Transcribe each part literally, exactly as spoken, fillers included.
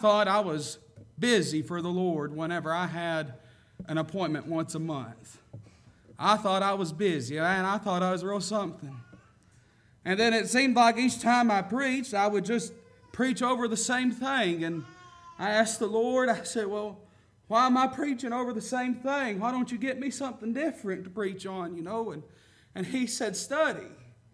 thought I was busy for the Lord whenever I had an appointment once a month. I thought I was busy, and I thought I was real something. And then it seemed like each time I preached, I would just preach over the same thing. And I asked the Lord, I said, well, why am I preaching over the same thing? Why don't you get me something different to preach on, you know? And, and He said, study.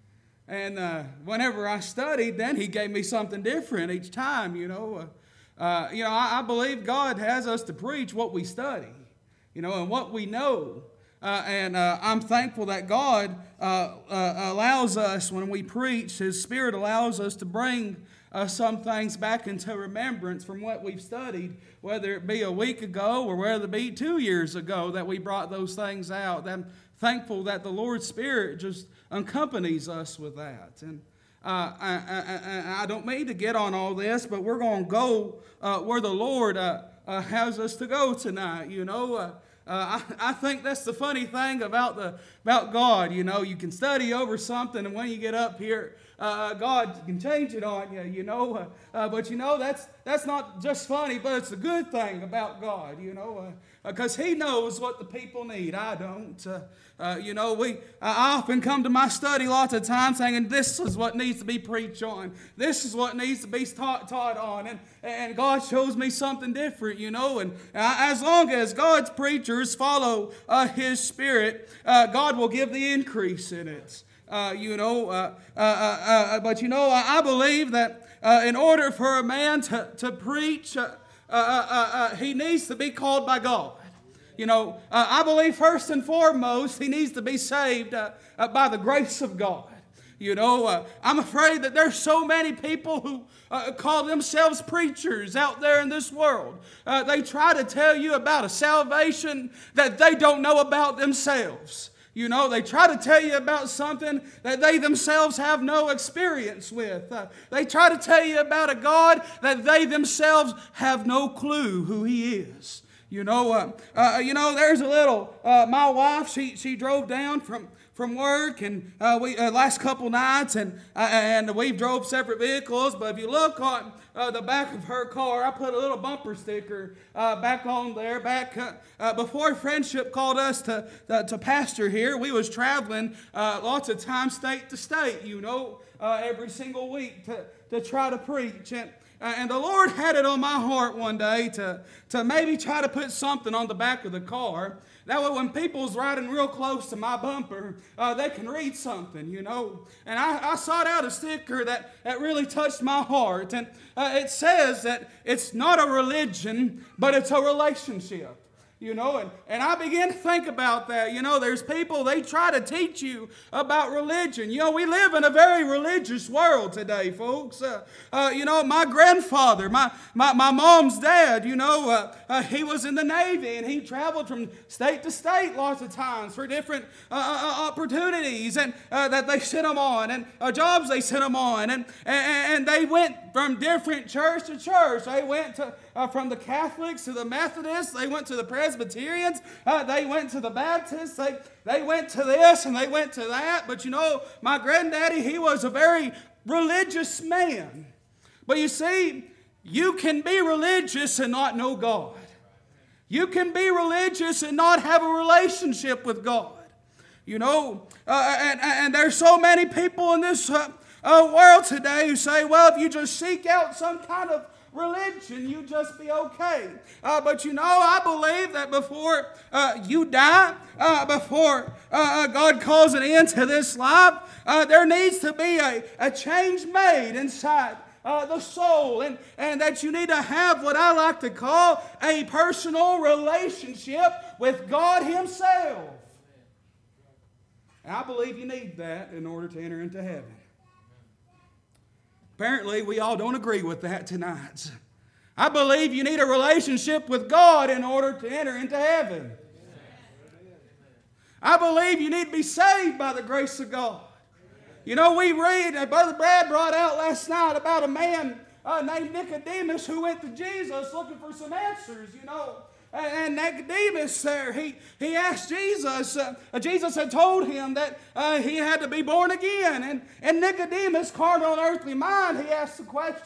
And uh, whenever I studied, then He gave me something different each time, you know. Uh, uh, you know, I, I believe God has us to preach what we study, you know, and what we know. Uh, and uh, I'm thankful that God uh, uh, allows us, when we preach, His Spirit allows us to bring uh, some things back into remembrance from what we've studied, whether it be a week ago or whether it be two years ago that we brought those things out. I'm thankful that the Lord's Spirit just accompanies us with that. And uh, I, I, I don't mean to get on all this, but we're going to go uh, where the Lord uh, uh, has us to go tonight, you know. Uh, Uh, I, I think that's the funny thing about the about God. You know, you can study over something, and when you get up here, uh, God can change it on you. You know, uh, uh, but you know that's that's not just funny, but it's a good thing about God. You know, because uh, He knows what the people need. I don't. Uh, uh, you know, we I often come to my study lots of times saying, "This is what needs to be preached on. This is what needs to be taught taught on," and and God shows me something different. You know, and uh, as long as God's preachers follow uh, His Spirit, uh, God will give the increase in it. Uh, you know, uh, uh, uh, uh, but you know, I believe that uh, in order for a man to to preach, uh, uh, uh, uh, he needs to be called by God. You know, uh, I believe first and foremost he needs to be saved uh, uh, by the grace of God. You know, uh, I'm afraid that there's so many people who uh, call themselves preachers out there in this world. Uh, they try to tell you about a salvation that they don't know about themselves. You know, they try to tell you about something that they themselves have no experience with. Uh, they try to tell you about a God that they themselves have no clue who He is. You know, uh, uh, you know, there's a little, uh, my wife, she, she drove down from from work, and uh, we uh, last couple nights, and uh, and we've drove separate vehicles. But if you look on uh, the back of her car, I put a little bumper sticker uh, back on there. Back uh, uh, before Friendship called us to uh, to pastor here, we was traveling uh, lots of times, state to state. You know, uh, every single week to to try to preach. And, Uh, and the Lord had it on my heart one day to, to maybe try to put something on the back of the car. That way when people's riding real close to my bumper, uh, they can read something, you know. And I, I sought out a sticker that, that really touched my heart. And uh, it says that it's not a religion, but it's a relationship. You know, and, and I began to think about that. You know, there's people, they try to teach you about religion. You know, we live in a very religious world today, folks. Uh, uh, you know, my grandfather, my, my, my mom's dad, you know, uh, uh, he was in the Navy, and he traveled from state to state lots of times for different uh, uh, opportunities and uh, that they sent him on, and uh, jobs they sent him on. And, and, and they went from different church to church. They went to Uh, from the Catholics to the Methodists, they went to the Presbyterians, uh, they went to the Baptists, they, they went to this and they went to that. But you know, my granddaddy, he was a very religious man. But you see, you can be religious and not know God. You can be religious and not have a relationship with God. You know, uh, and, and there's so many people in this uh, uh, world today who say, well, if you just seek out some kind of religion, you just be okay. Uh, but you know, I believe that before uh, you die, uh, before uh, God calls an end to this life, uh, there needs to be a, a change made inside uh, the soul, and, and that you need to have what I like to call a personal relationship with God Himself. And I believe you need that in order to enter into heaven. Apparently, we all don't agree with that tonight. I believe you need a relationship with God in order to enter into heaven. I believe you need to be saved by the grace of God. You know, we read, uh, Brother Brad brought out last night about a man uh, named Nicodemus who went to Jesus looking for some answers, you know. And Nicodemus there, he, he asked Jesus, uh, Jesus had told him that uh, he had to be born again. And, and Nicodemus, carnal and earthly mind, he asked the question,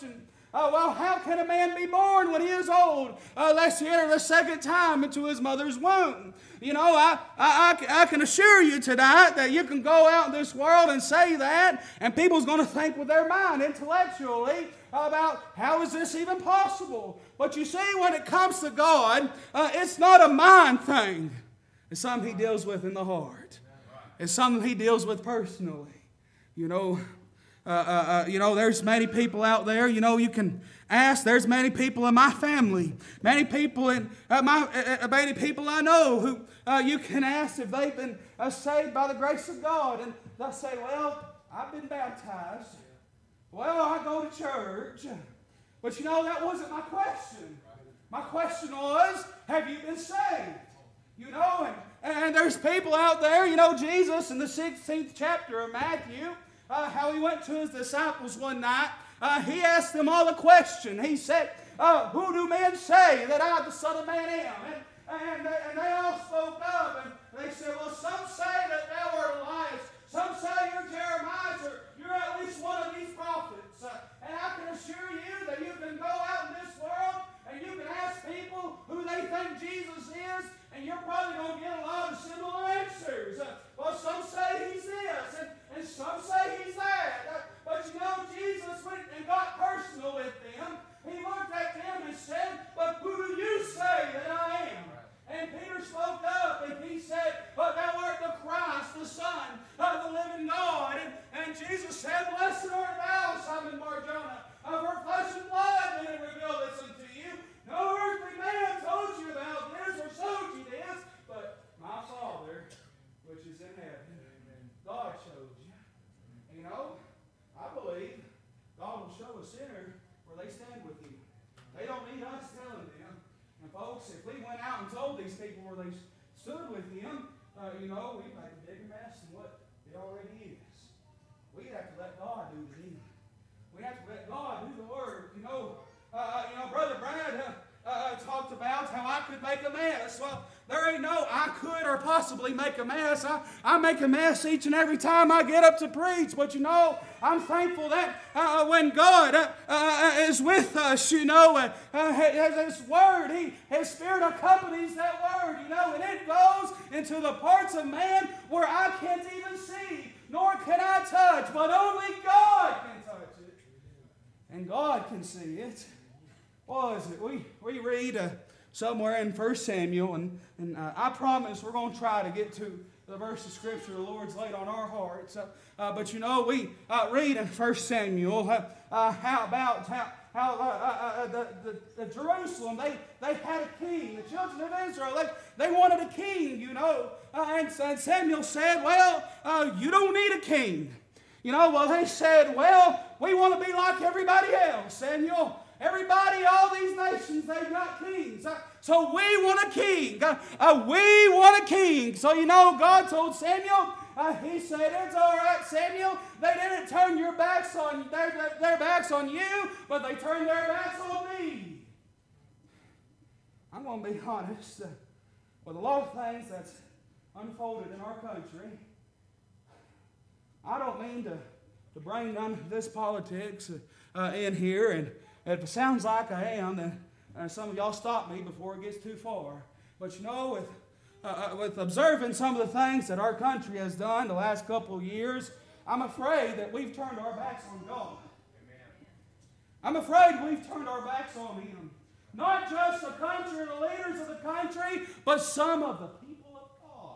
Uh, well, how can a man be born when he is old, uh, lest he enter the second time into his mother's womb? You know, I, I, I, I can assure you tonight that you can go out in this world and say that, and people's going to think with their mind intellectually about how is this even possible. But you see, when it comes to God, uh, it's not a mind thing. It's something He deals with in the heart. It's something He deals with personally. You know, uh, uh, uh, you know, there's many people out there, you know, you can ask. There's many people in my family, many people in uh, my, uh, many people I know who uh, you can ask if they've been uh, saved by the grace of God. And they'll say, well, I've been baptized. Well, I go to church. But you know, that wasn't my question. My question was, have you been saved? You know, and, and there's people out there, you know, Jesus in the sixteenth chapter of Matthew, uh, how He went to His disciples one night, uh, He asked them all a question. He said, uh, who do men say that I, the Son of Man, am? And, and, and they all spoke up, and they said, well, some say that thou art Elias, some say you're Jeremiah, or you're at least one of these prophets. Uh, and I can assure you that you can go out in this world and you can ask people who they think Jesus is, and you're probably going to get a lot of similar answers. Uh, well, some say He's this, and, and some say He's that. Uh, but you know, Jesus went and got personal with them. He looked at them and said, but who do you say that I am? And Peter spoke up and he said, but thou art the Christ, the Son of the living God. And, and Jesus said, blessed art thou, Simon Bar-Jonah, for flesh and blood did it reveal this unto you. No earthly man told you about this or showed you this, but my Father, which is in heaven, God showed you. And you know, I believe God will show a sinner where they stand with you. They don't need us telling them. And folks, if we went out and told these people where they stood with Him, uh, you know, we'd make a bigger mess than what it already is. We'd have to let God do the deed. We have to let God do the work. You know, uh, you know, Brother Brad uh, uh, talked about how I could make a mess. Well, there ain't no I could or possibly make a mess. I, I make a mess each and every time I get up to preach. But you know, I'm thankful that uh, when God uh, uh, is with us, you know, uh, uh, His Word, He, His Spirit accompanies that Word, you know, and it goes into the parts of man where I can't even see, nor can I touch, but only God can touch it. And God can see it. What is it? We, we read uh, somewhere in First Samuel, and, and uh, I promise we're going to try to get to the verse of Scripture the Lord's laid on our hearts. Uh, uh, but you know, we uh, read in First Samuel uh, uh, how about how, how uh, uh, uh, the, the, the Jerusalem, they, they had a king. The children of Israel, they, they wanted a king, you know. Uh, and, and Samuel said, well, uh, you don't need a king. You know, well, they said, well, we want to be like everybody else, Samuel. Everybody, all these nations, they've got kings. Uh, so we want a king. Uh, uh, we want a king. So, you know, God told Samuel, uh, He said, it's all right, Samuel. They didn't turn your backs on their, their backs on you, but they turned their backs on me. I'm going to be honest. Uh, with a lot of things that's unfolded in our country, I don't mean to, to bring none of this politics uh, in here, and if it sounds like I am, then uh, some of y'all stop me before it gets too far. But you know, with uh, with observing some of the things that our country has done the last couple of years, I'm afraid that we've turned our backs on God. I'm afraid we've turned our backs on Him. Not just the country or the leaders of the country, but some of the people of God.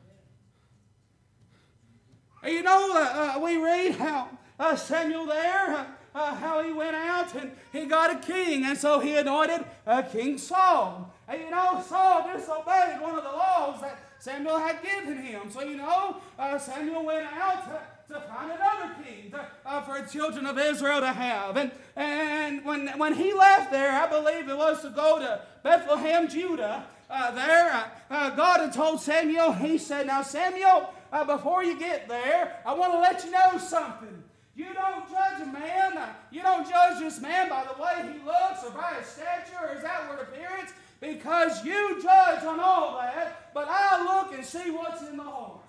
And you know, uh, uh, we read how uh, Samuel there, uh, uh, how he went out and he got a king, and so he anointed uh, King Saul. And you know, Saul disobeyed one of the laws that Samuel had given him. So you know, uh, Samuel went out to, to find another king to, uh, for the children of Israel to have. And, and when, when he left there, I believe it was to go to Bethlehem, Judah, uh, there, uh, uh, God had told Samuel, He said, now Samuel, uh, before you get there, I want to let you know something. You don't judge a man, uh, you don't judge this man by the way he looks or by his stature or his outward appearance, because you judge on all that, but I look and see what's in the heart.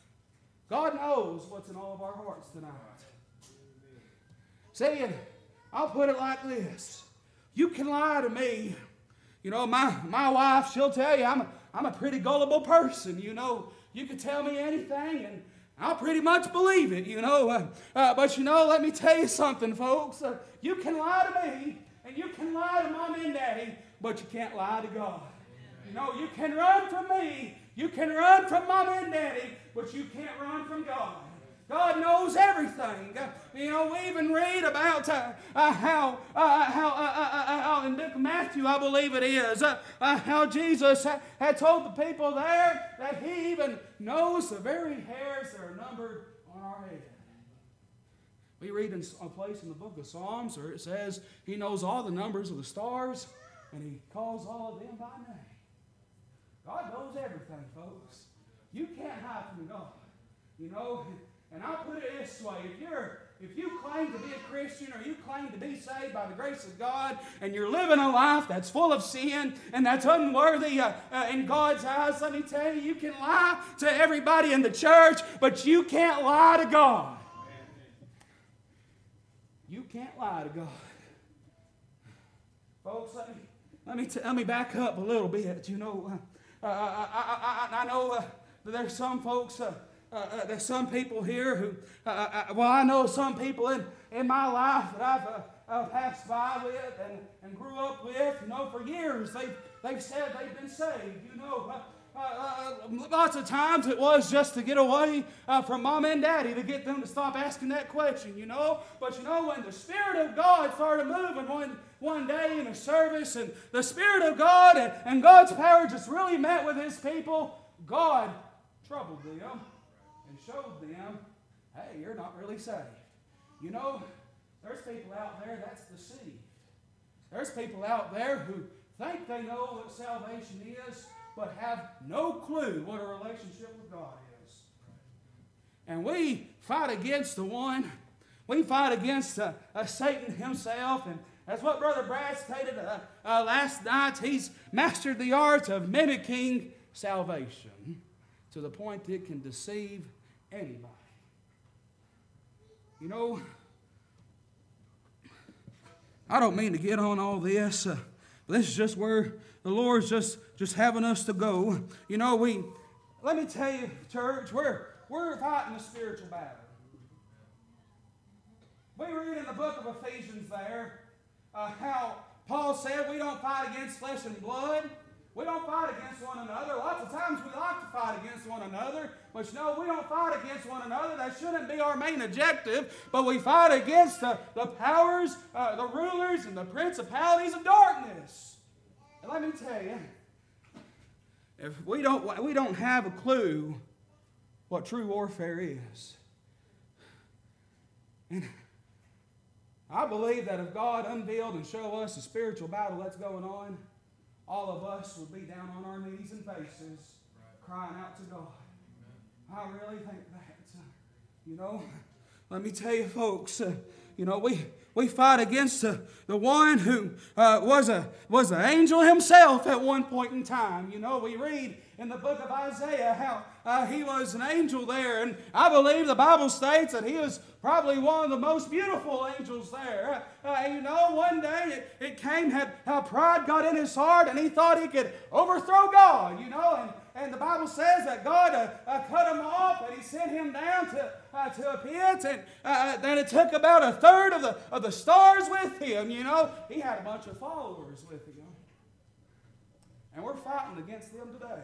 God knows what's in all of our hearts tonight. See, I'll put it like this. You can lie to me. You know, my, my wife, she'll tell you I'm a, I'm a pretty gullible person. You know, you can tell me anything and I'll pretty much believe it, you know. Uh, uh, but, you know, let me tell you something, folks. Uh, you can lie to me and you can lie to Mom and Daddy, but you can't lie to God. You know, you can run from me. You can run from Mom and Daddy, but you can't run from God. God knows everything. Uh, you know, we even read about uh, uh, how, uh, how, uh, uh, uh, how in the book of Matthew, I believe it is, uh, uh, how Jesus ha- had told the people there that He even knows the very hairs that are numbered on our head. We read in a place in the book of Psalms where it says He knows all the numbers of the stars and He calls all of them by name. God knows everything, folks. You can't hide from God. You know, and I'll put it this way. If you're if you claim to be a Christian or you claim to be saved by the grace of God and you're living a life that's full of sin and that's unworthy uh, uh, in God's eyes, let me tell you, you can lie to everybody in the church, but you can't lie to God. You can't lie to God. Folks, let me, let me, t- let me back up a little bit. You know, uh, I, I, I, I know uh, that there's some folks... Uh, Uh, uh, there's some people here who, uh, uh, well, I know some people in, in my life that I've uh, uh, passed by with and, and grew up with, you know, for years. They've, they've said they've been saved, you know. Uh, uh, uh, lots of times it was just to get away uh, from Mom and Daddy, to get them to stop asking that question, you know. But, you know, when the Spirit of God started moving one, one day in a service, and the Spirit of God and, and God's power just really met with His people, God troubled them. And showed them, hey, you're not really saved. You know, there's people out there that's deceived. There's people out there who think they know what salvation is, but have no clue what a relationship with God is. And we fight against the one. We fight against uh, uh, Satan himself. And that's what Brother Brad stated uh, uh, last night. He's mastered the art of mimicking salvation to the point that it can deceive anybody. You know, I don't mean to get on all this. Uh, this is just where the Lord's just, just having us to go. You know, we, let me tell you, church, we're, we're fighting a spiritual battle. We read in the book of Ephesians there uh, how Paul said we don't fight against flesh and blood. We don't fight against one another. Lots of times we like to fight against one another. But you know, we don't fight against one another. That shouldn't be our main objective. But we fight against the, the powers, uh, the rulers, and the principalities of darkness. And let me tell you, if we don't, we don't have a clue what true warfare is. And I believe that if God unveiled and showed us the spiritual battle that's going on, all of us would be down on our knees and faces, crying out to God. I really think that, uh, you know, let me tell you, folks, uh, you know, we we fight against uh, the one who uh, was a was an angel himself at one point in time. You know, we read in the book of Isaiah how uh, he was an angel there, and I believe the Bible states that he was probably one of the most beautiful angels there. Uh, uh, you know, one day it, it came, had how pride got in his heart, and he thought he could overthrow God, you know, and, and the Bible says that God uh, uh, cut him off, and He sent him down to, uh, to a pit, and uh, then it took about a third of the, of the stars with him, you know. He had a bunch of followers with him. And we're fighting against them today.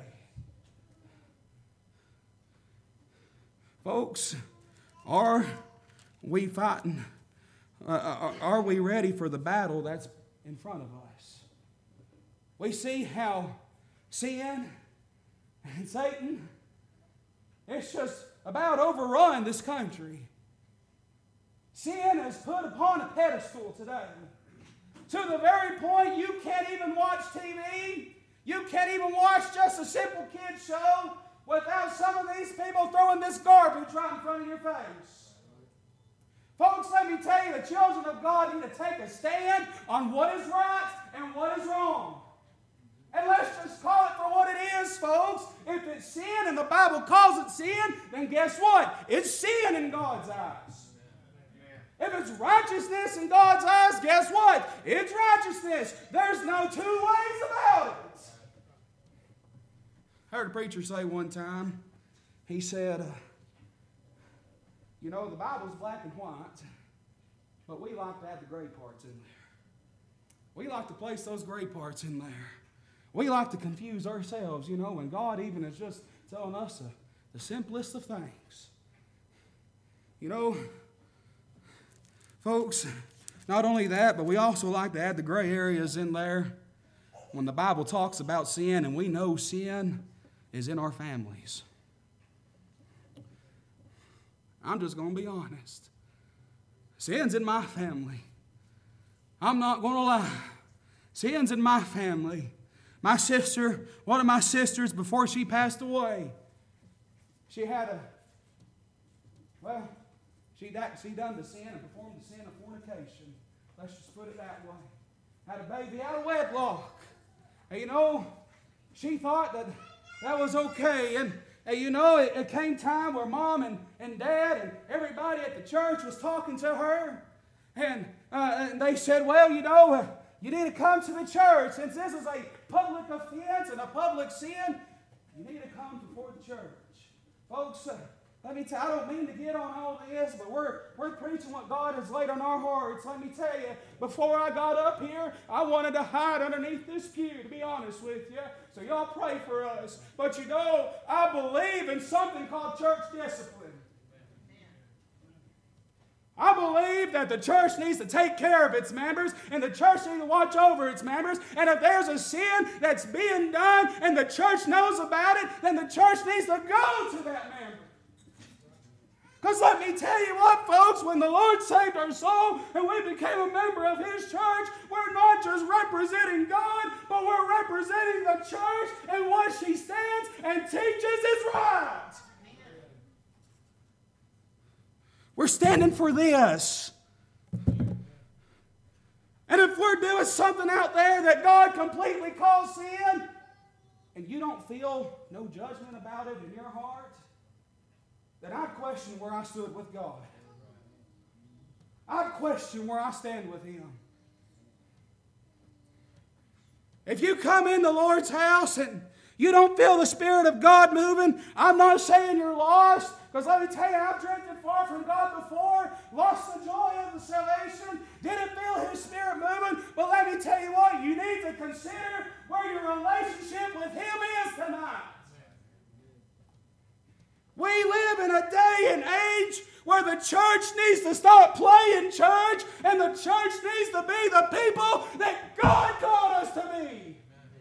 Folks, are we fighting? Uh, are we ready for the battle that's in front of us? We see how sin and Satan, it's just about overrun this country. Sin is put upon a pedestal today. To the very point you can't even watch T V. You can't even watch just a simple kid show without some of these people throwing this garbage right in front of your face. Folks, let me tell you, the children of God need to take a stand on what is right and what is wrong. And let's just call it for what it is, folks. If it's sin and the Bible calls it sin, then guess what? It's sin in God's eyes. If it's righteousness in God's eyes, guess what? It's righteousness. There's no two ways about it. I heard a preacher say one time, he said, uh, you know, the Bible's black and white, but we like to have the gray parts in there. We like to place those gray parts in there. We like to confuse ourselves, you know, and God even is just telling us uh, the simplest of things. You know, folks, not only that, but we also like to add the gray areas in there when the Bible talks about sin, and we know sin is in our families. I'm just going to be honest. Sin's in my family. I'm not going to lie. Sin's in my family. My sister, one of my sisters, before she passed away, she had a, well, she, she done the sin and performed the sin of fornication. Let's just put it that way. Had a baby out of wedlock. And you know, she thought that that was okay. And, and you know, it, it came time where Mom and, and Dad and everybody at the church was talking to her. And, uh, and they said, well, you know, uh, you need to come to the church. Since this is a public offense and a public sin, you need to come before the church. Folks, uh, let me tell you, I don't mean to get on all this, but we're, we're preaching what God has laid on our hearts. Let me tell you, before I got up here, I wanted to hide underneath this pew, to be honest with you. So y'all pray for us. But you know, I believe in something called church discipline. I believe that the church needs to take care of its members, and the church needs to watch over its members. And if there's a sin that's being done and the church knows about it, then the church needs to go to that member. Because let me tell you what, folks, when the Lord saved our soul and we became a member of His church, we're not just representing God, but we're representing the church, and what she stands and teaches is right. We're standing for this. And if we're doing something out there that God completely calls sin, and you don't feel no judgment about it in your heart, then I'd question where I stood with God. I'd question where I stand with Him. If you come in the Lord's house and you don't feel the Spirit of God moving, I'm not saying you're lost, because let me tell you, I've drifted far from God before, lost the joy of the salvation, didn't feel His Spirit moving, but let me tell you what, you need to consider where your relationship with Him is tonight. We live in a day and age where the church needs to stop playing church, and the church needs to be the people that God called us to be.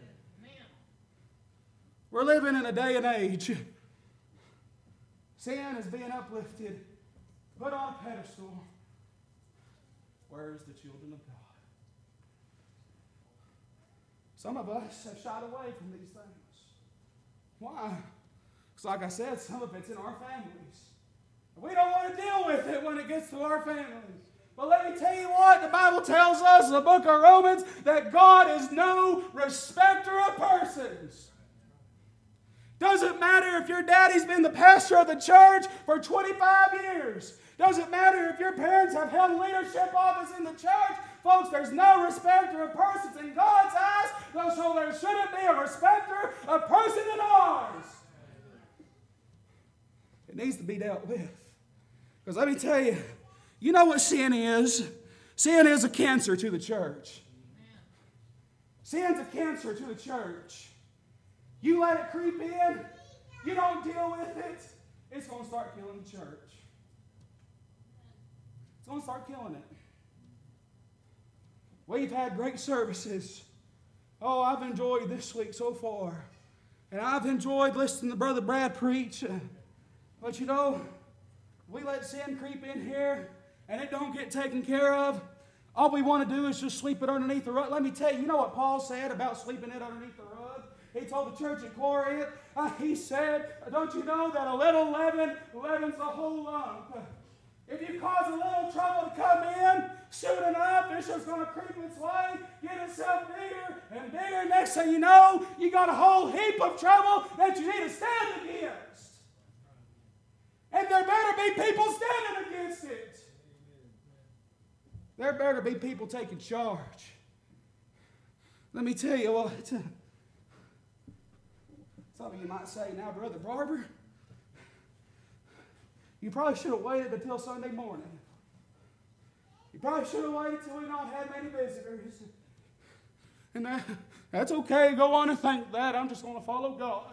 We're living in a day and age. Sin is being uplifted, put on a pedestal. Where's the children of God? Some of us have shied away from these things. Why? Because like I said, some of it's in our families. We don't want to deal with it when it gets to our families. But let me tell you what, the Bible tells us in the book of Romans that God is no respecter of persons. Doesn't matter if your daddy's been the pastor of the church for twenty-five years. Doesn't matter if your parents have held leadership office in the church. Folks, there's no respecter of persons in God's eyes, so there shouldn't be a respecter of person in ours. It needs to be dealt with. Because let me tell you, you know what sin is? Sin is a cancer to the church. Sin's a cancer to the church. You let it creep in, you don't deal with it, it's going to start killing the church. It's going to start killing it. We've had great services. Oh, I've enjoyed this week so far. And I've enjoyed listening to Brother Brad preach. But you know, we let sin creep in here and it don't get taken care of. All we want to do is just sweep it underneath the rug. Let me tell you, you know what Paul said about sweeping it underneath the rug? He told the church at Corinth, uh, he said, don't you know that a little leaven leavens the whole lump? If you cause a little trouble to come in, soon enough, it's just going to creep its way, get itself bigger and bigger. Next thing you know, you got a whole heap of trouble that you need to stand against. And there better be people standing against it. There better be people taking charge. Let me tell you what. Some of you might say, now, Brother Barber, you probably should have waited until Sunday morning. You probably should have waited until we not had many visitors. And that, that's okay. Go on and think that. I'm just going to follow God.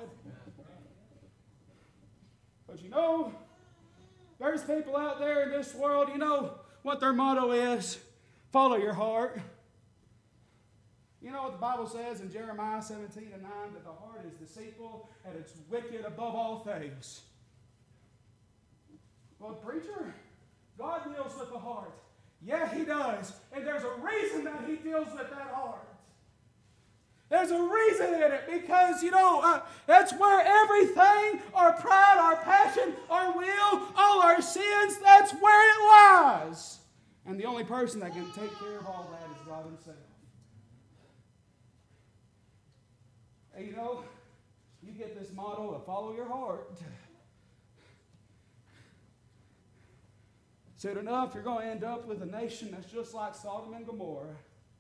But you know, there's people out there in this world, you know what their motto is? Follow your heart. You know what the Bible says in Jeremiah seventeen and nine? That the heart is deceitful and it's wicked above all things. Well, preacher, God deals with the heart. Yeah, He does. And there's a reason that He deals with that heart. There's a reason in it because, you know, uh, that's where everything, our pride, our passion, our will, all our sins, that's where it lies. And the only person that can take care of all that is God Himself. And you know, you get this motto of follow your heart. Soon enough, you're going to end up with a nation that's just like Sodom and Gomorrah.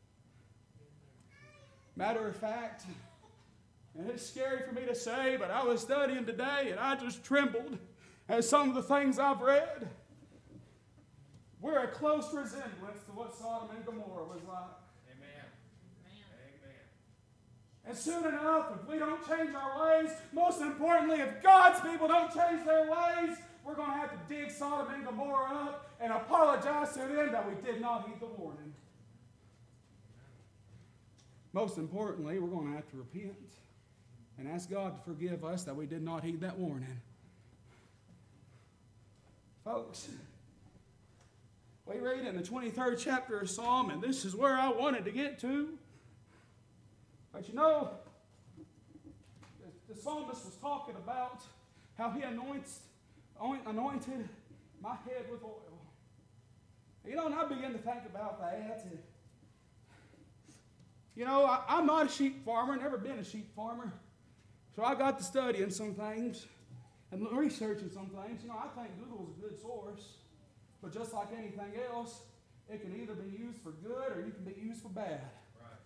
Matter of fact, and it's scary for me to say, but I was studying today and I just trembled at some of the things I've read. We're a close resemblance to what Sodom and Gomorrah was like. Amen. Amen. And soon enough, if we don't change our ways, most importantly, if God's people don't change their ways, we're going to have to dig Sodom and Gomorrah up and apologize to them that we did not heed the warning. Most importantly, we're going to have to repent and ask God to forgive us that we did not heed that warning. Folks, we read in the twenty-third chapter of Psalm, and this is where I wanted to get to. But you know, the, the psalmist was talking about how he anoints, anointed my head with oil. You know, and I began to think about that. You know, I, I'm not a sheep farmer, never been a sheep farmer. So I got to studying some things and researching some things. You know, I think Google's a good source. But just like anything else, it can either be used for good or you can be used for bad. Right.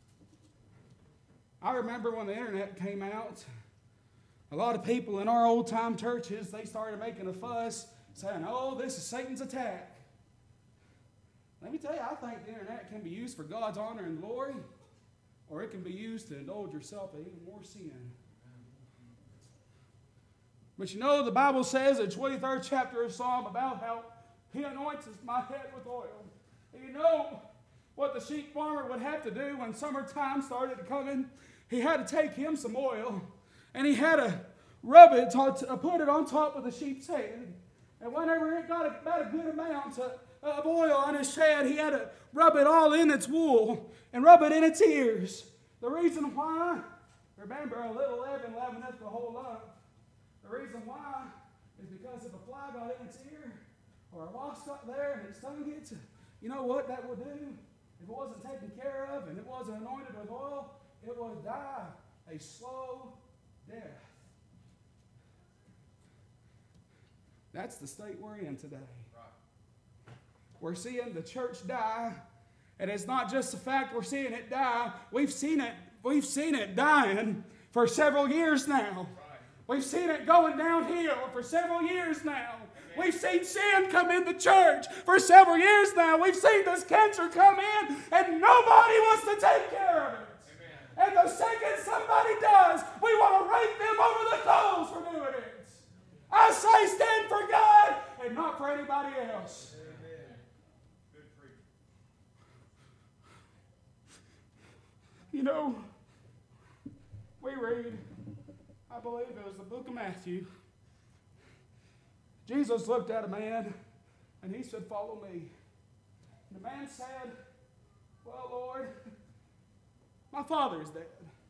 I remember when the internet came out, a lot of people in our old-time churches, they started making a fuss, saying, oh, this is Satan's attack. Let me tell you, I think the internet can be used for God's honor and glory, or it can be used to indulge yourself in even more sin. But you know, the Bible says in the twenty-third chapter of Psalm about how He anoints my head with oil. And you know what the sheep farmer would have to do when summertime started coming? He had to take him some oil, and he had to rub it, to put it on top of the sheep's head. And whenever it got about a good amount of oil on his head, he had to rub it all in its wool and rub it in its ears. The reason why, remember, a little leaven leaveneth the whole lump. The reason why is because if a fly got in its ear, or a wasp got there and it stung it, you know what that would do? If it wasn't taken care of and it wasn't anointed with oil, it would die a slow death. That's the state we're in today. Right. We're seeing the church die, and it's not just the fact we're seeing it die. We've seen it. We've seen it dying for several years now. Right. We've seen it going downhill for several years now. We've seen sin come in the church for several years now. We've seen this cancer come in, and nobody wants to take care of it. Amen. And the second somebody does, we want to rake them over the coals for doing it. I say stand for God and not for anybody else. Amen. Good preaching. You know, we read, I believe it was the book of Matthew. Jesus looked at a man and he said, follow me. And the man said, well, Lord, my father is dead.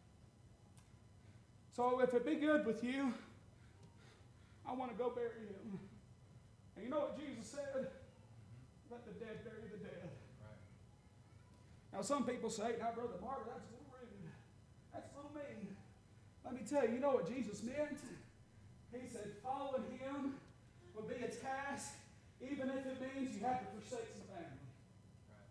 So if it be good with you, I want to go bury him. And you know what Jesus said? Let the dead bury the dead. Right. Now some people say, now Brother Barber, that's a little rude. That's a little mean. Let me tell you, you know what Jesus meant? He said, following him would be a task, even if it means you have to forsake some family. Right.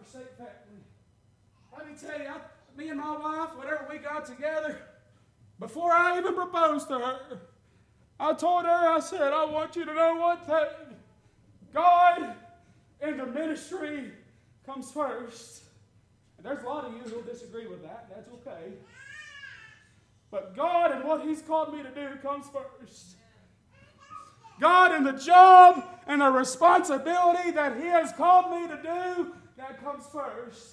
forsake family. Let me tell you, I, me and my wife, whenever we got together, before I even proposed to her, I told her, I said, I want you to know one thing. God and the ministry comes first. And there's a lot of you who will disagree with that. That's okay. But God and what He's called me to do comes first. God and the job and the responsibility that He has called me to do, that comes first.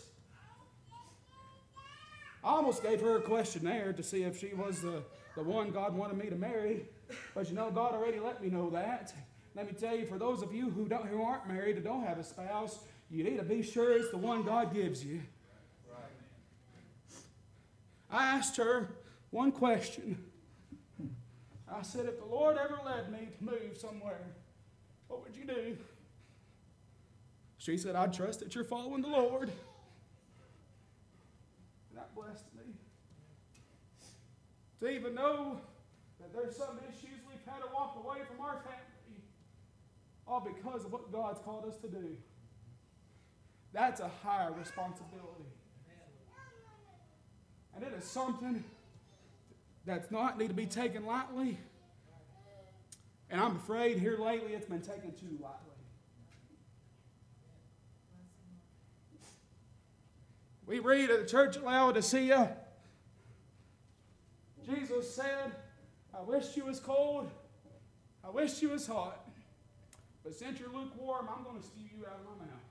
I almost gave her a questionnaire to see if she was the, the one God wanted me to marry. But you know, God already let me know that. Let me tell you, for those of you who don't, who aren't married, or don't have a spouse, you need to be sure it's the one God gives you. I asked her one question. I said, if the Lord ever led me to move somewhere, what would you do? She said, I'd trust that you're following the Lord. That blessed me. To even know that there's some issues we've had to walk away from our family, all because of what God's called us to do. That's a higher responsibility. And it is something that's not need to be taken lightly. And I'm afraid here lately it's been taken too lightly. We read at the church at Laodicea, Jesus said, I wish you was cold, I wish you was hot, but since you're lukewarm, I'm going to spew you out of my mouth.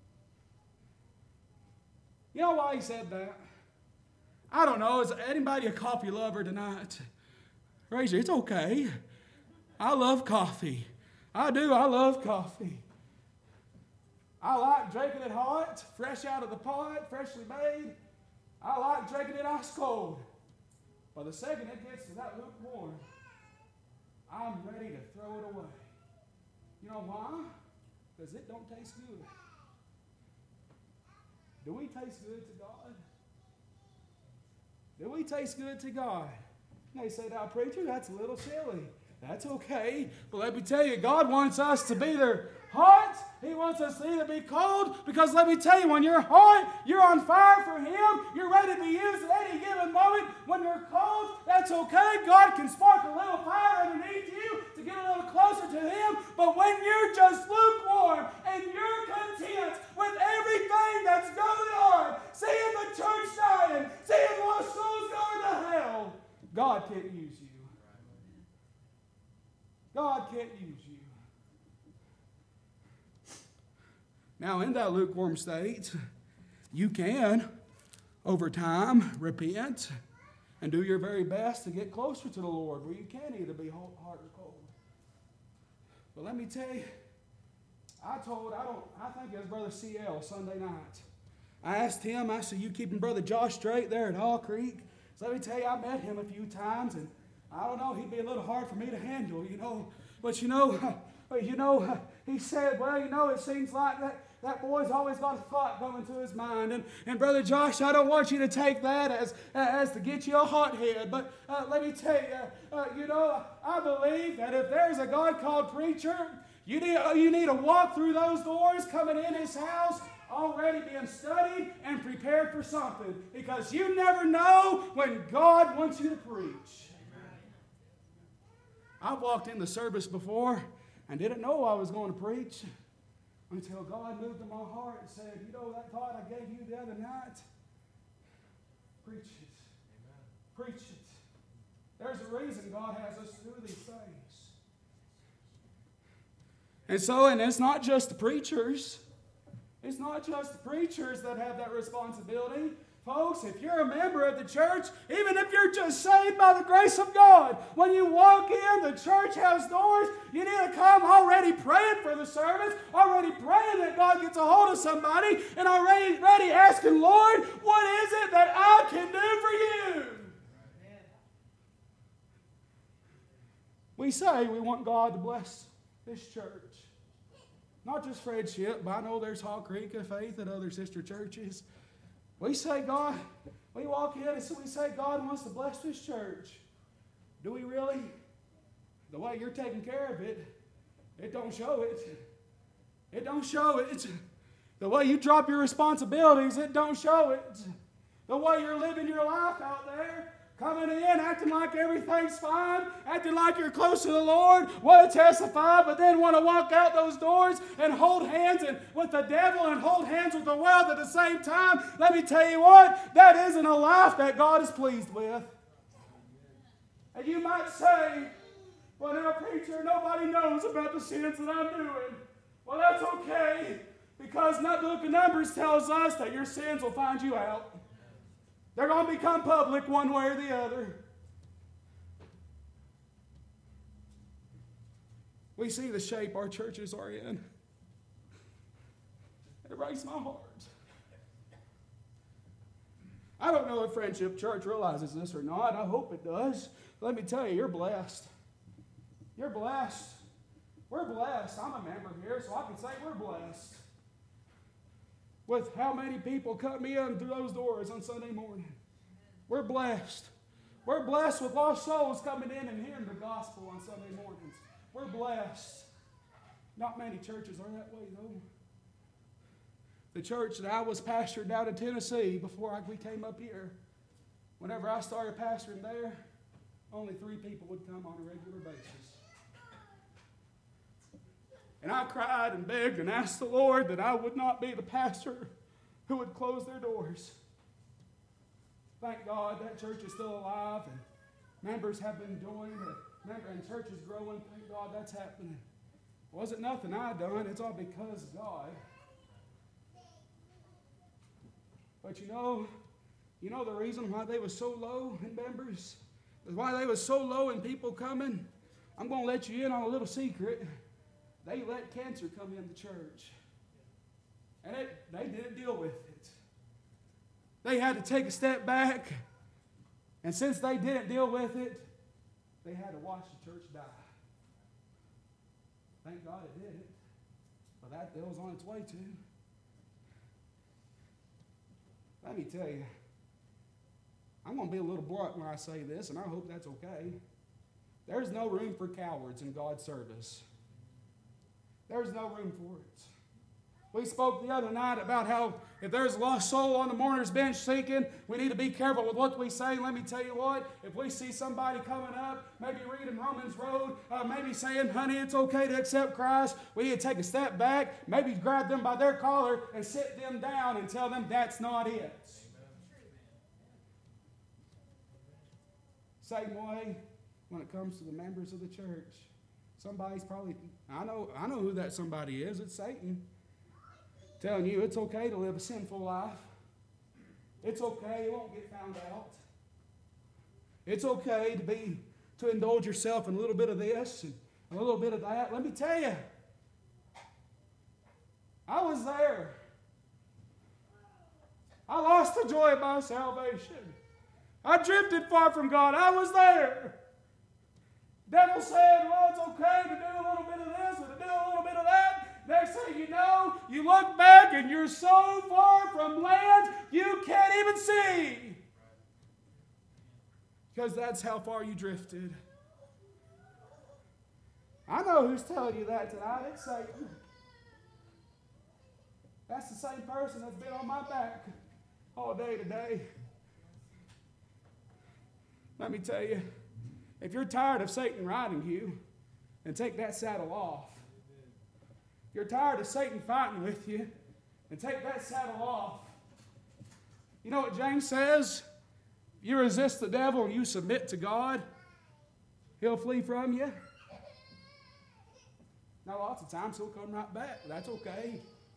You know why He said that? I don't know. Is anybody a coffee lover tonight? Raise your, it's okay. I love coffee. I do. I love coffee. I like drinking it hot, fresh out of the pot, freshly made. I like drinking it ice cold. But the second it gets to that lukewarm, I'm ready to throw it away. You know why? Because it don't taste good. Do we taste good to God? Do we taste good to God? And they say, now, preacher, that's a little silly. That's okay. But let me tell you, God wants us to be there hot. He wants us to either be cold. Because let me tell you, when you're hot, you're on fire for Him. You're ready to be used at any given moment. When you're cold, that's okay. God can spark a little fire underneath you to get a little closer to Him. But when you're just lukewarm and you're content with everything that's going on, seeing the church dying, seeing lost souls going to hell, God can't use you. God can't use you. Now, in that lukewarm state, you can, over time, repent and do your very best to get closer to the Lord, where you can either be hot or cold. But let me tell you, I told, I don't, I think it was Brother C L Sunday night. I asked him, I said, you keeping Brother Josh straight there at Hall Creek? So let me tell you, I met him a few times, and I don't know, he'd be a little hard for me to handle, you know. But you know, but you know, he said, well, you know, it seems like that, that boy's always got a thought going to his mind. And, and Brother Josh, I don't want you to take that as, as to get you a hot head. But uh, let me tell you, uh, you know, I believe that if there's a God called preacher, you need, you need to walk through those doors coming in His house already being studied and prepared for something. Because you never know when God wants you to preach. I walked in the service before and didn't know I was going to preach until God moved in my heart and said, you know that thought I gave you the other night? Preach it. Amen. Preach it. There's a reason God has us do these things. And so, and it's not just the preachers. It's not just the preachers that have that responsibility. Folks, if you're a member of the church, even if you're just saved by the grace of God, when you walk in, the church has doors, you need to come already praying for the service, already praying that God gets a hold of somebody, and already ready asking, Lord, what is it that I can do for you? We say we want God to bless this church. Not just Friendship, but I know there's Hall Creek of Faith and other sister churches. We say, God, we walk in and so we say, God wants to bless this church. Do we really? The way you're taking care of it, it don't show it. It don't show it. The way you drop your responsibilities, it don't show it. The way you're living your life out there, coming in, acting like everything's fine, acting like you're close to the Lord, want to testify, but then want to walk out those doors and hold hands and with the devil and hold hands with the world at the same time. Let me tell you what, that isn't a life that God is pleased with. And you might say, well, now, preacher, nobody knows about the sins that I'm doing. Well, that's okay, because the book of Numbers tells us that your sins will find you out. They're going to become public one way or the other. We see the shape our churches are in. It breaks my heart. I don't know if Friendship Church realizes this or not. I hope it does. Let me tell you, you're blessed. You're blessed. We're blessed. I'm a member here, so I can say we're blessed. With how many people come in through those doors on Sunday morning. We're blessed. We're blessed with lost souls coming in and hearing the gospel on Sunday mornings. We're blessed. Not many churches are that way, though. The church that I was pastoring down in Tennessee before I, we came up here, whenever I started pastoring there, only three people would come on a regular basis. And I cried and begged and asked the Lord that I would not be the pastor who would close their doors. Thank God that church is still alive and members have been joined and church is growing. Thank God that's happening. It wasn't nothing I done. It's all because of God. But you know, you know the reason why they were so low in members? Why they were so low in people coming? I'm going to let you in on a little secret. They let cancer come in the church. And it, they didn't deal with it. They had to take a step back. And since they didn't deal with it, they had to watch the church die. Thank God it did it. But that deal was on its way too. Let me tell you, I'm going to be a little blunt when I say this, and I hope that's okay. There's no room for cowards in God's service. There's no room for it. We spoke the other night about how if there's a lost soul on the mourner's bench sinking, we need to be careful with what we say. Let me tell you what, if we see somebody coming up, maybe reading Romans Road, uh, maybe saying, honey, it's okay to accept Christ, we need to take a step back, maybe grab them by their collar and sit them down and tell them that's not it. Same way when it comes to the members of the church. Somebody's probably, I know, I know who that somebody is. It's Satan. Telling you it's okay to live a sinful life. It's okay, you won't get found out. It's okay to be to indulge yourself in a little bit of this and a little bit of that. Let me tell you, I was there. I lost the joy of my salvation. I drifted far from God. I was there. Devil said, well, it's okay to do a little bit of this or to do a little bit of that. Next thing you know, you look back and you're so far from land you can't even see. Because that's how far you drifted. I know who's telling you that tonight. It's Satan. That's the same person that's been on my back all day today. Let me tell you, if you're tired of Satan riding you, then take that saddle off. If you're tired of Satan fighting with you, then take that saddle off. You know what James says? You resist the devil and you submit to God, he'll flee from you. Now, lots of times he'll come right back. That's okay.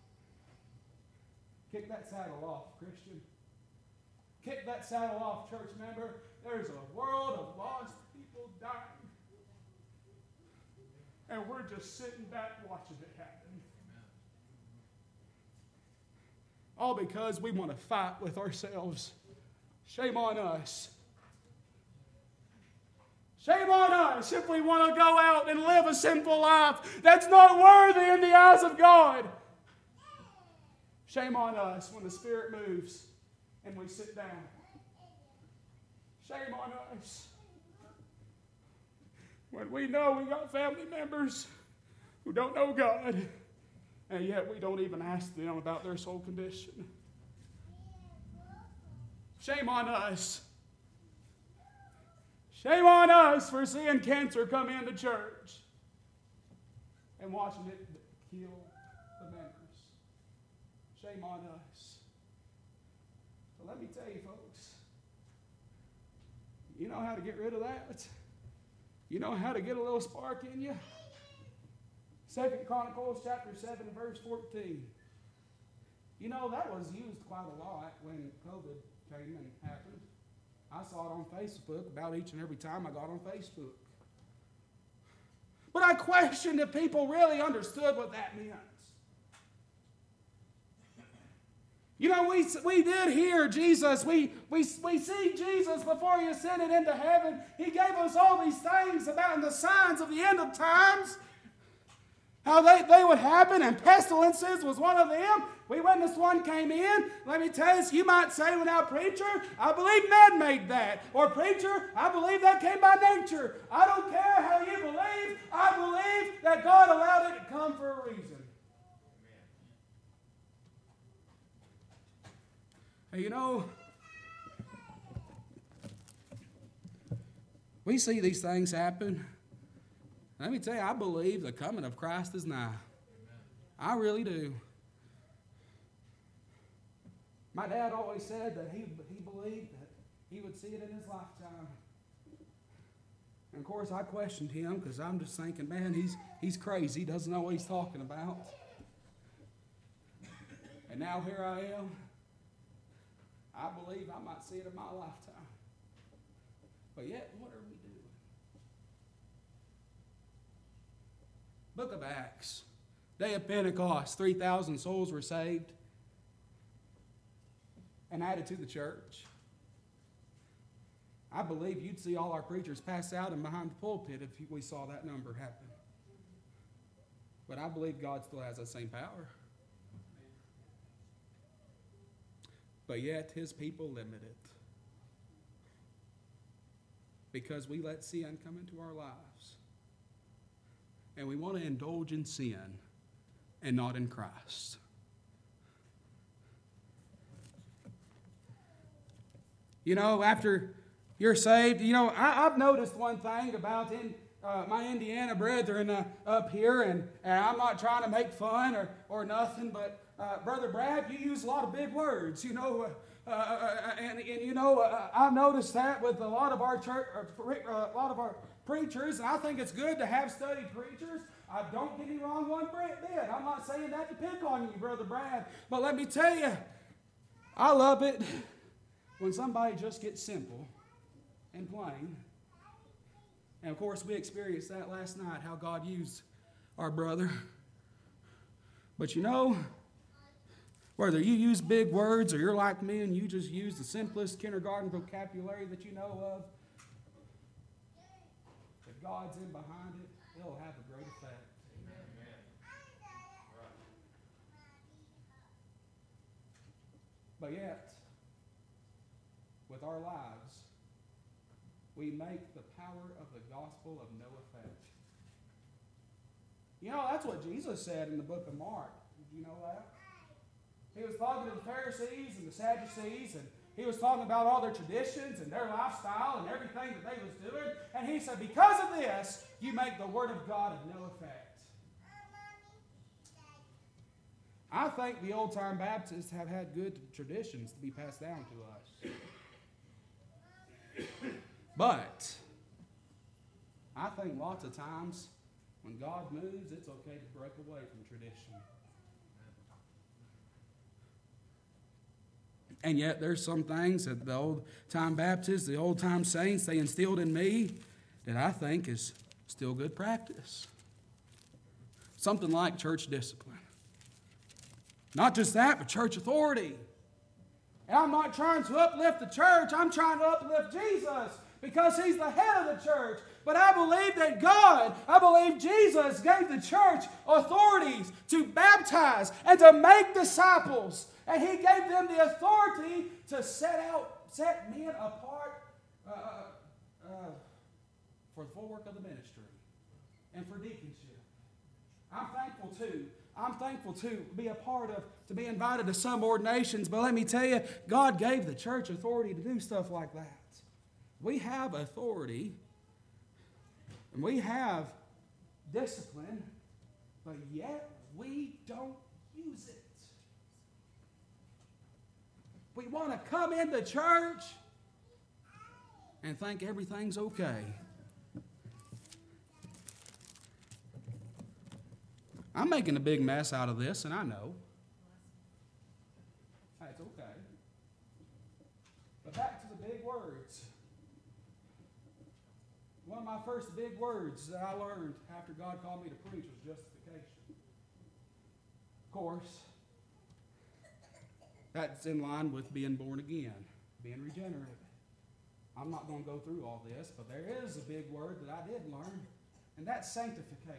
Kick that saddle off, Christian. Kick that saddle off, church member. There's a world of lost people dying. And we're just sitting back watching it happen. All because we want to fight with ourselves. Shame on us. Shame on us if we want to go out and live a sinful life that's not worthy in the eyes of God. Shame on us when the Spirit moves and we sit down. Shame on us when we know we got family members who don't know God and yet we don't even ask them about their soul condition. Shame on us. Shame on us for seeing cancer come into church and watching it kill the members. Shame on us. But let me tell you, folks, you know how to get rid of that? You know how to get a little spark in you? Second Chronicles chapter seven, verse fourteen. You know, that was used quite a lot when COVID came and happened. I saw it on Facebook about each and every time I got on Facebook. But I questioned if people really understood what that meant. You know, we, we did hear Jesus. We, we, we see Jesus before he ascended into heaven. He gave us all these things about the signs of the end of times. How they, they would happen, and pestilences was one of them. We witnessed one came in. Let me tell you, you might say, well, now, preacher, I believe man made that. Or, preacher, I believe that came by nature. I don't care how you believe. I believe that God allowed it to come for a reason. Hey, you know, we see these things happen. Let me tell you, I believe the coming of Christ is nigh. Amen. I really do. My dad always said that he, he believed that he would see it in his lifetime. And of course, I questioned him because I'm just thinking, man, he's, he's crazy. He doesn't know what he's talking about. And now here I am. I believe I might see it in my lifetime. But yet, what are we doing? Book of Acts, day of Pentecost, three thousand souls were saved and added to the church. I believe you'd see all our preachers pass out and behind the pulpit if we saw that number happen. But I believe God still has that same power. But yet his people limit it because we let sin come into our lives. And we want to indulge in sin and not in Christ. You know, after you're saved, you know, I, I've noticed one thing about in, uh, my Indiana brethren uh, up here, and, and I'm not trying to make fun or, or nothing, but uh, Brother Brad, you use a lot of big words, you know, uh, uh, and, and you know, uh, I've noticed that with a lot of our church, uh, a lot of our preachers, and I think it's good to have studied preachers. I don't get me wrong one bit. I'm not saying that to pick on you, Brother Brad, but let me tell you, I love it when somebody just gets simple and plain. And of course, we experienced that last night, how God used our brother. But you know, whether you use big words or you're like me and you just use the simplest kindergarten vocabulary that you know of, if God's in behind it, it'll have a great effect. Amen. But yet, with our lives, we make the power of the gospel of no effect. You know, that's what Jesus said in the book of Mark. Did you know that? He was talking to the Pharisees and the Sadducees, and he was talking about all their traditions and their lifestyle and everything that they was doing. And he said, because of this, you make the word of God of no effect. I think the old-time Baptists have had good traditions to be passed down to us. But I think lots of times when God moves, it's okay to break away from tradition. And yet there's some things that the old-time Baptists, the old-time saints, they instilled in me that I think is still good practice. Something like church discipline. Not just that, but church authority. And I'm not trying to uplift the church. I'm trying to uplift Jesus because he's the head of the church. But I believe that God, I believe Jesus gave the church authorities to baptize and to make disciples. And he gave them the authority to set out, set men apart uh, uh, for the full work of the ministry and for deaconship. I'm thankful, too, I'm thankful to be a part of, to be invited to some ordinations, but let me tell you, God gave the church authority to do stuff like that. We have authority, and we have discipline, but yet we don't use it. We want to come into church and think everything's okay. I'm making a big mess out of this, and I know. That's okay. But back to the big words. One of my first big words that I learned after God called me to preach was justification. Of course, that's in line with being born again, being regenerated. I'm not going to go through all this, but there is a big word that I did learn, and that's sanctification.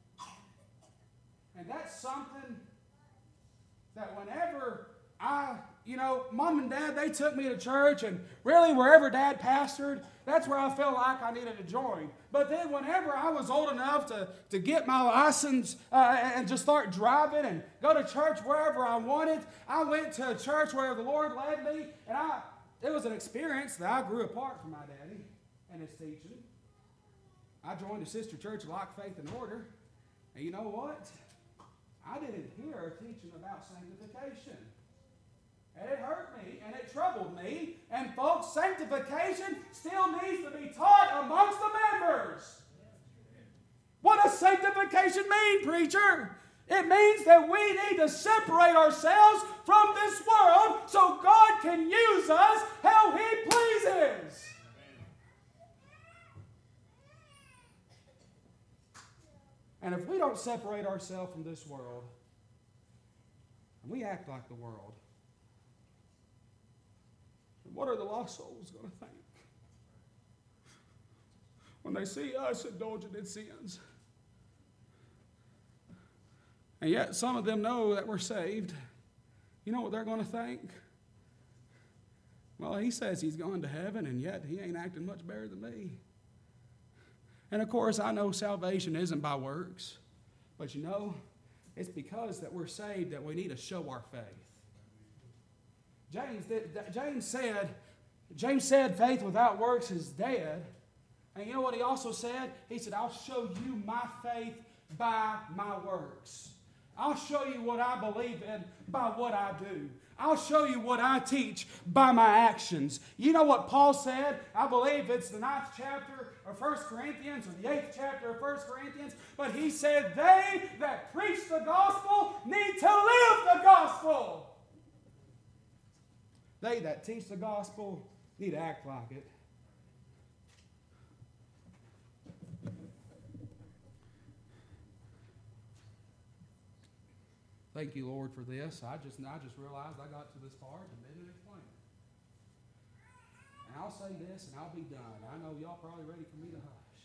And that's something that whenever I, you know, Mom and Dad, they took me to church, and really wherever Dad pastored, that's where I felt like I needed to join. But then whenever I was old enough to, to get my license uh, and just start driving and go to church wherever I wanted, I went to a church where the Lord led me, and I it was an experience that I grew apart from my daddy and his teaching. I joined a sister church, Like Faith and Order, and you know what? I didn't hear a teaching about sanctification. And it hurt me, and it troubled me. And folks, sanctification still needs to be taught amongst the members. What does sanctification mean, preacher? It means that we need to separate ourselves from this world so God can use us how He pleases. And if we don't separate ourselves from this world, and we act like the world, what are the lost souls going to think when they see us indulging in sins? And yet some of them know that we're saved. You know what they're going to think? Well, he says he's going to heaven, and yet he ain't acting much better than me. And of course, I know salvation isn't by works, but you know, it's because that we're saved that we need to show our faith. James, James said, James said faith without works is dead. And you know what he also said? He said, I'll show you my faith by my works. I'll show you what I believe in by what I do. I'll show you what I teach by my actions. You know what Paul said? I believe it's the ninth chapter of First Corinthians or the eighth chapter of First Corinthians. But he said, they that preach the gospel need to live the gospel. They that teach the gospel need to act like it. Thank you, Lord, for this. I just I just realized I got to this part and didn't explain it. And I'll say this and I'll be done. I know y'all probably ready for me to hush.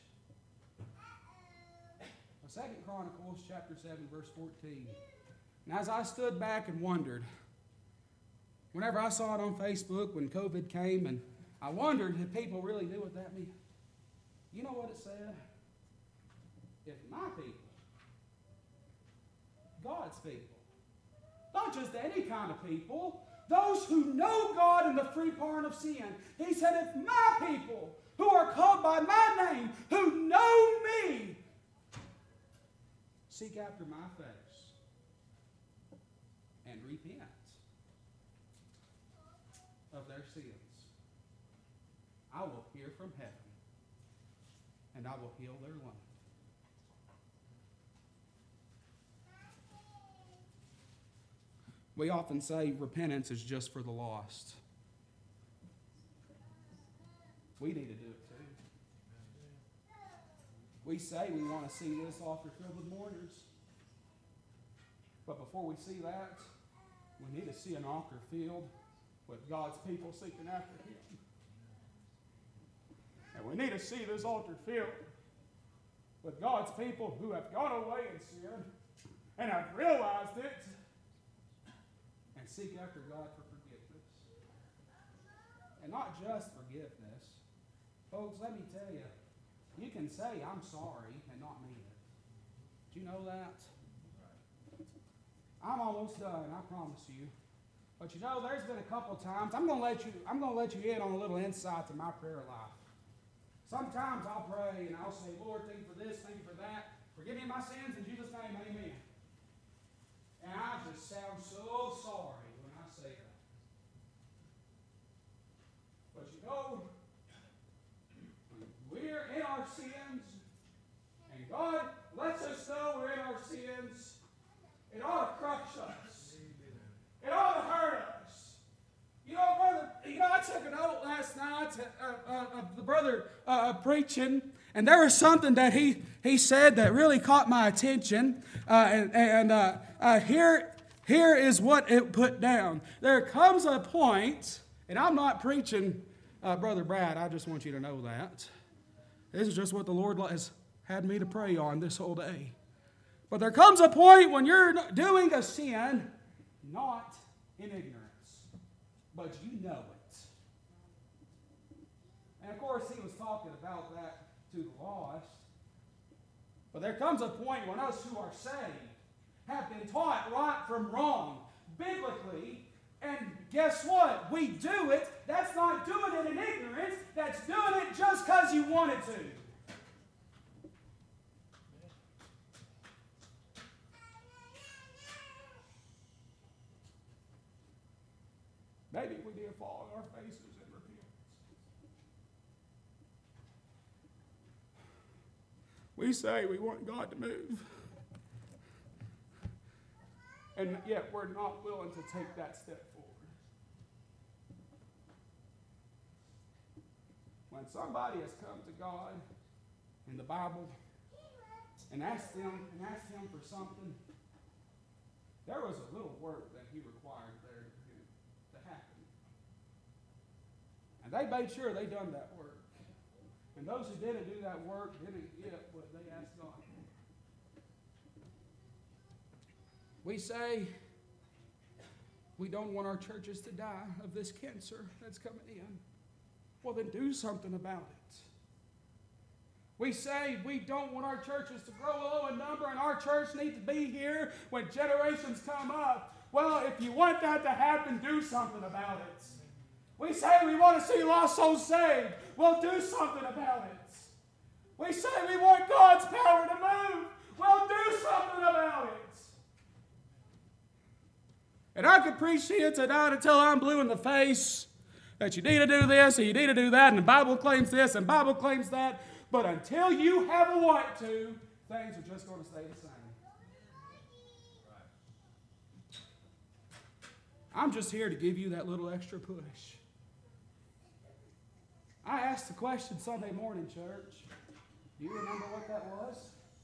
Second Chronicles chapter seven, verse fourteen. And as I stood back and wondered, whenever I saw it on Facebook when COVID came, and I wondered if people really knew what that meant. You know what it said? If my people, God's people, not just any kind of people, those who know God and the free pardon of sin. He said, if my people who are called by my name, who know me, seek after my face and repent of their sins, I will hear from heaven and I will heal their land. We often say repentance is just for the lost. We need to do it too. We say we want to see this altar filled with mourners. But before we see that, we need to see an altar filled with God's people seeking after Him. And we need to see this altar filled with God's people who have gone away in sin and have realized it and seek after God for forgiveness. And not just forgiveness. Folks, let me tell you, you can say, I'm sorry, and not mean it. Do you know that? I'm almost done, I promise you. But you know, there's been a couple times, I'm going to let you, I'm going to let you in on a little insight to my prayer life. Sometimes I'll pray and I'll say, Lord, thank you for this, thank you for that. Forgive me my sins in Jesus' name, amen. And I just sound so sorry when I say that. But you know, we're in our sins, and God lets us know we're in our sins. It ought to crush us. It ought to hurt us. You know, brother, you know, I took a note last night uh, uh, of the brother uh, preaching, and there was something that he, he said that really caught my attention. Uh, and and uh, uh, here, here is what it put down. There comes a point, and I'm not preaching, uh, Brother Brad, I just want you to know that. This is just what the Lord has had me to pray on this whole day. But there comes a point when you're doing a sin, not in ignorance, but you know it. And of course, he was talking about that to the lost. But there comes a point when us who are saved have been taught right from wrong, biblically, and guess what? We do it. That's not doing it in ignorance. That's doing it just because you wanted to. Maybe we did fall on our faces and repent. We say we want God to move. And yet we're not willing to take that step forward. When somebody has come to God in the Bible and asked them and asked him for something, there was a little work that he required there to do, to happen. And they made sure they done that work. And those who didn't do that work didn't get what they asked God for. We say we don't want our churches to die of this cancer that's coming in. Well, then do something about it. We say we don't want our churches to grow low in number and our church needs to be here when generations come up. Well, if you want that to happen, do something about it. We say we want to see lost souls saved. Well, do something about it. We say we want God's power to move. Well, do something about it. And I could preach to you tonight until I'm blue in the face that you need to do this and you need to do that and the Bible claims this and the Bible claims that. But until you have a want to, things are just going to stay the same. I'm just here to give you that little extra push. I asked the question Sunday morning, church. Do you remember what that was?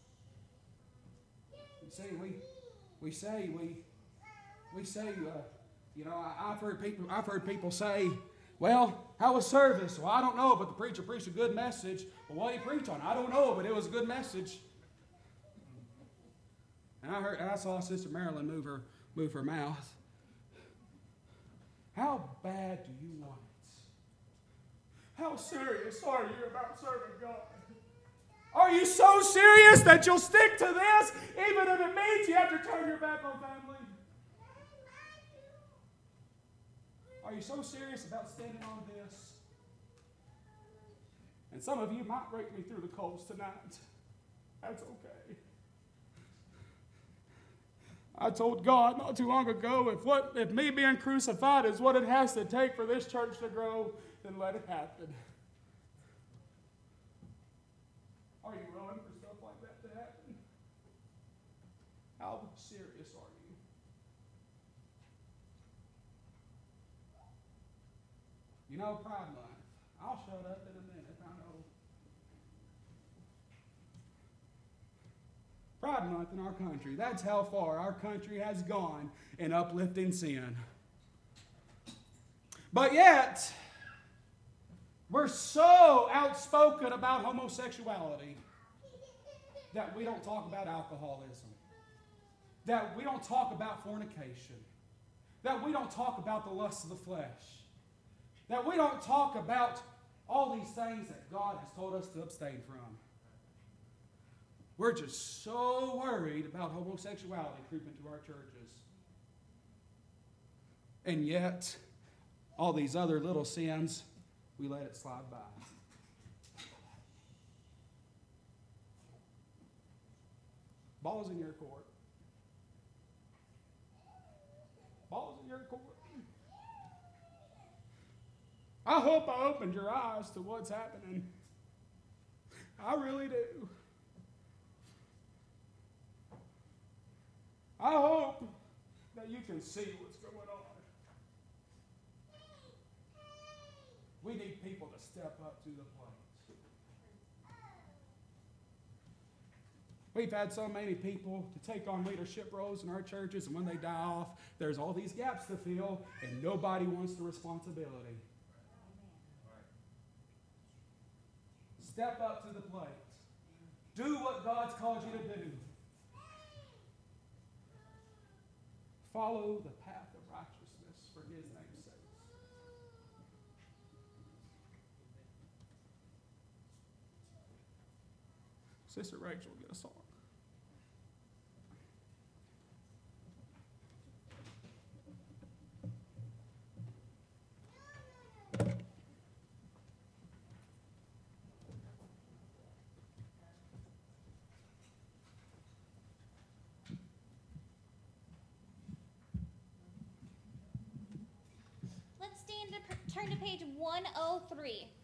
You see, we, we say we... We say, uh, you know, I, I've heard people. I've heard people say, "Well, how was service?" Well, I don't know, but the preacher preached a good message. Well, what did he preach on? I don't know, but it was a good message. And I heard, and I saw Sister Marilyn move her move her mouth. How bad do you want it? How serious are you about serving God? Are you so serious that you'll stick to this, even if it means you have to turn your back on family? Are you so serious about standing on this? And some of you might break me through the coals tonight. That's okay. I told God not too long ago, if what if me being crucified is what it has to take for this church to grow, then let it happen. Are you willing for stuff like that to happen? How serious are you? You know, Pride Month. I'll shut up in a minute, I know. Pride Month in our country. That's how far our country has gone in uplifting sin. But yet, we're so outspoken about homosexuality that we don't talk about alcoholism, that we don't talk about fornication, that we don't talk about the lust of the flesh, that we don't talk about all these things that God has told us to abstain from. We're just so worried about homosexuality creeping into our churches. And yet, all these other little sins, we let it slide by. Ball's in your court. Ball's in your court. I hope I opened your eyes to what's happening. I really do. I hope that you can see what's going on. We need people to step up to the plate. We've had so many people to take on leadership roles in our churches, and when they die off, there's all these gaps to fill, and nobody wants the responsibility. Step up to the plate. Do what God's called you to do. Follow the path of righteousness for His name's sake. Sister Rachel, get a song. Let's stand to turn to page one oh three.